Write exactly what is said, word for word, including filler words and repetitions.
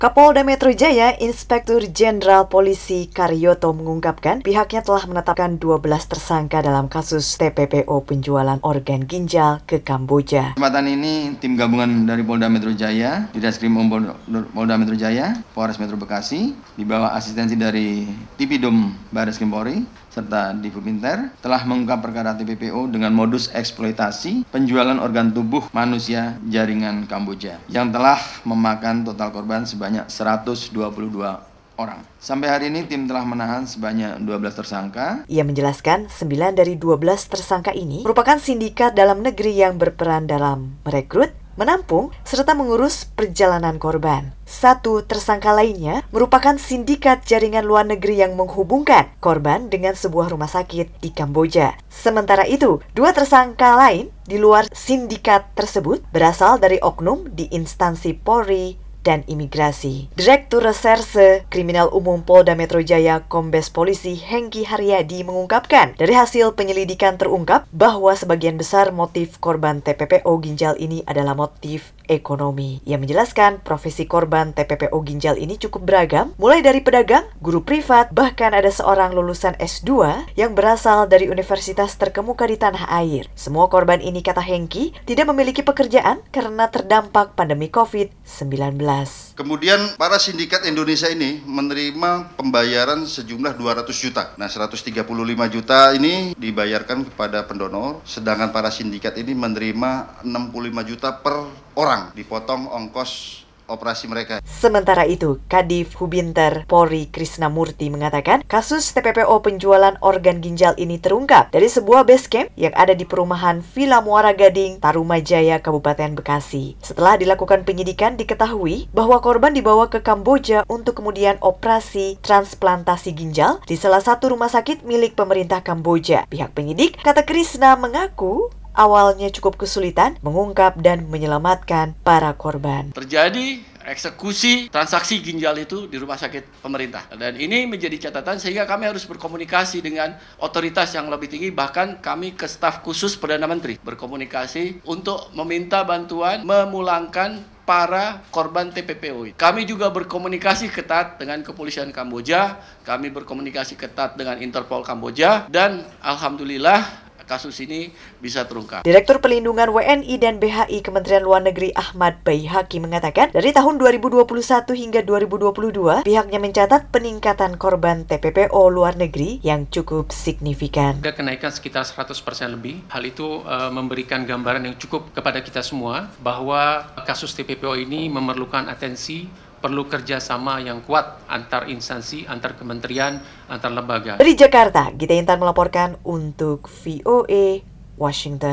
Kapolda Metro Jaya, Inspektur Jenderal Polisi Karyoto mengungkapkan pihaknya telah menetapkan dua belas tersangka dalam kasus T P P O penjualan organ ginjal ke Kamboja. Kesempatan ini tim gabungan dari Polda Metro Jaya, Ditreskrimum Polda Metro Jaya, Polres Metro Bekasi, di bawah asistensi dari Tipidum Barreskrim Polri, serta Divubinter, telah mengungkap perkara T P P O dengan modus eksploitasi penjualan organ tubuh manusia jaringan Kamboja yang telah memakan total korban sebanyak seratus dua puluh dua orang. Sampai hari ini tim telah menahan sebanyak dua belas tersangka. Ia menjelaskan sembilan dari dua belas tersangka ini merupakan sindikat dalam negeri yang berperan dalam merekrut, menampung, serta mengurus perjalanan korban. Satu tersangka lainnya merupakan sindikat jaringan luar negeri yang menghubungkan korban dengan sebuah rumah sakit di Kamboja. Sementara itu, dua tersangka lain di luar sindikat tersebut berasal dari oknum di instansi Polri dan Imigrasi. Direktur Reserse Kriminal Umum Polda Metro Jaya, Kombes Polisi Hengki Haryadi mengungkapkan, dari hasil penyelidikan terungkap bahwa sebagian besar motif korban T P P O ginjal ini adalah motif ekonomi. Ia menjelaskan profesi korban T P P O ginjal ini cukup beragam, mulai dari pedagang, guru privat, bahkan ada seorang lulusan S dua yang berasal dari universitas terkemuka di tanah air. Semua korban ini, kata Hengki, tidak memiliki pekerjaan karena terdampak pandemi covid sembilan belas. Kemudian para sindikat Indonesia ini menerima pembayaran sejumlah dua ratus juta. Nah, seratus tiga puluh lima juta ini dibayarkan kepada pendonor, sedangkan para sindikat ini menerima enam puluh lima juta per orang, dipotong ongkos operasi mereka. Sementara itu, Kadif Hubinter Polri Krisnamurti mengatakan kasus T P P O penjualan organ ginjal ini terungkap dari sebuah base camp yang ada di perumahan Villa Muara Gading, Tarumajaya, Kabupaten Bekasi. Setelah dilakukan penyidikan, diketahui bahwa korban dibawa ke Kamboja untuk kemudian operasi transplantasi ginjal di salah satu rumah sakit milik pemerintah Kamboja. Pihak penyidik, kata Krisna, mengaku awalnya cukup kesulitan mengungkap dan menyelamatkan para korban. Terjadi eksekusi transaksi ginjal itu di rumah sakit pemerintah. Dan ini menjadi catatan sehingga kami harus berkomunikasi dengan otoritas yang lebih tinggi, bahkan kami ke staf khusus Perdana Menteri berkomunikasi untuk meminta bantuan memulangkan para korban T P P O. Kami juga berkomunikasi ketat dengan kepolisian Kamboja, kami berkomunikasi ketat dengan Interpol Kamboja, dan alhamdulillah kasus ini bisa terungkap. Direktur Pelindungan W N I dan B H I Kementerian Luar Negeri Ahmad Baihaqi mengatakan, dari tahun dua ribu dua puluh satu hingga dua ribu dua puluh dua, pihaknya mencatat peningkatan korban T P P O luar negeri yang cukup signifikan. Ada kenaikan sekitar seratus persen lebih. Hal itu uh, memberikan gambaran yang cukup kepada kita semua bahwa kasus T P P O ini memerlukan atensi, perlu kerjasama yang kuat antar instansi, antar kementerian, antar lembaga. Dari Jakarta, Gita Intan melaporkan untuk V O A Washington.